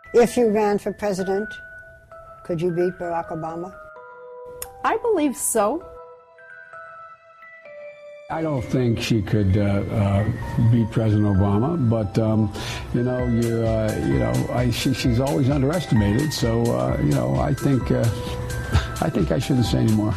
If you ran for president, could you beat Barack Obama? I believe so. I don't think she could beat President Obama, but she's always underestimated. So I think I shouldn't say anymore.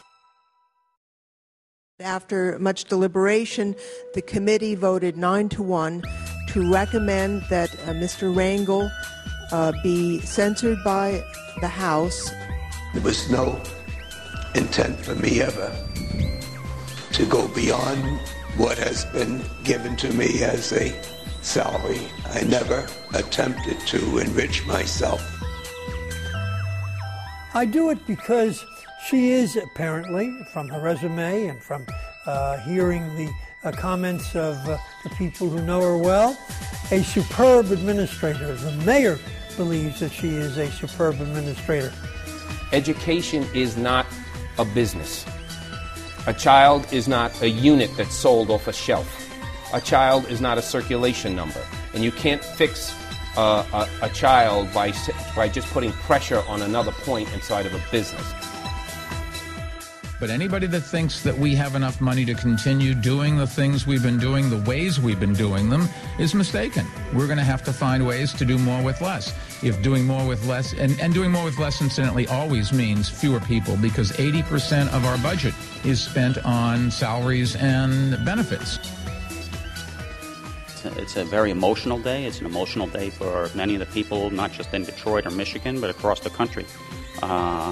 After much deliberation, the committee voted 9-1 to recommend that Mr. Rangel be censured by the House. There was no intent for me ever to go beyond what has been given to me as a salary. I never attempted to enrich myself. I do it because she is apparently, from her resume and from hearing the comments of the people who know her well, a superb administrator. The mayor believes that she is a superb administrator. Education is not a business. A child is not a unit that's sold off a shelf. A child is not a circulation number. And you can't fix a child by just putting pressure on another point inside of a business. But anybody that thinks that we have enough money to continue doing the things we've been doing, the ways we've been doing them, is mistaken. We're going to have to find ways to do more with less. If doing more with less, and doing more with less, incidentally, always means fewer people, because 80% of our budget is spent on salaries and benefits. It's a very emotional day. It's an emotional day for many of the people, not just in Detroit or Michigan, but across the country.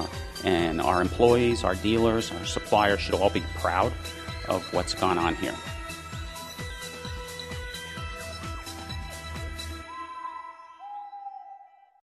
And our employees, our dealers, our suppliers should all be proud of what's gone on here.